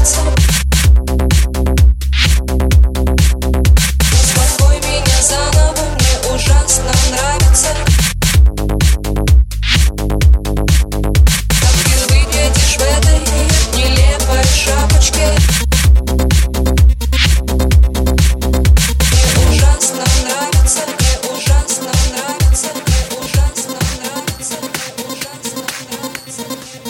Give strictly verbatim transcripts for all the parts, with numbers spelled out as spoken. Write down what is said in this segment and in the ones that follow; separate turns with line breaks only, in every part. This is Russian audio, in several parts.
нравится. Успокой меня заново, мне ужасно нравится. Как ты выглядишь в этой нелепой шапочке. Мне ужасно нравится, мне ужасно нравится, мне ужасно нравится, мне ужасно нравится.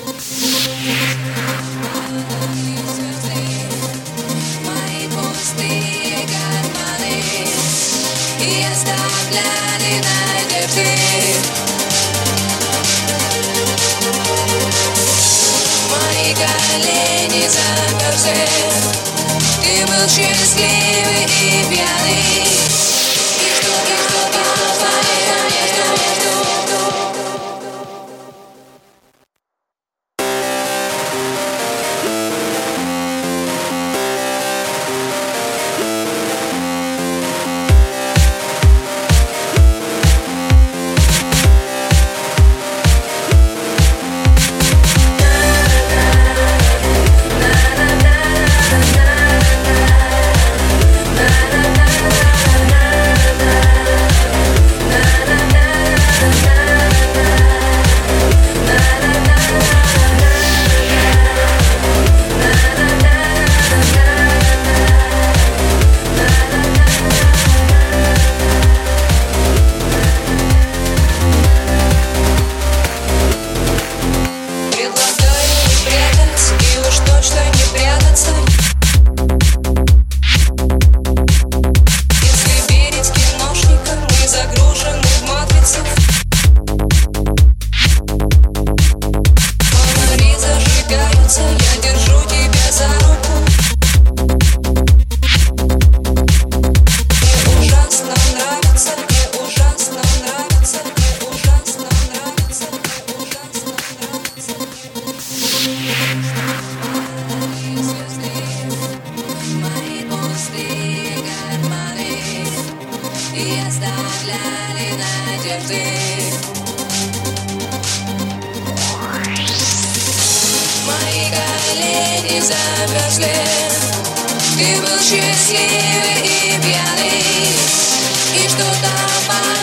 Мои пустые карманы и оставляли надежды. Мои колени замерзли. Ты был счастливый и пьяный. И что, и что, и что, твоя между, между. Я держу тебя за руку. Мне ужасно нравится, мне ужасно нравится, мне ужасно нравится, мне ужасно нравится. Мои пустые карманы и оставляли надежды. Мои колени замерзли. Ты был счастливый и пьяный. И что-то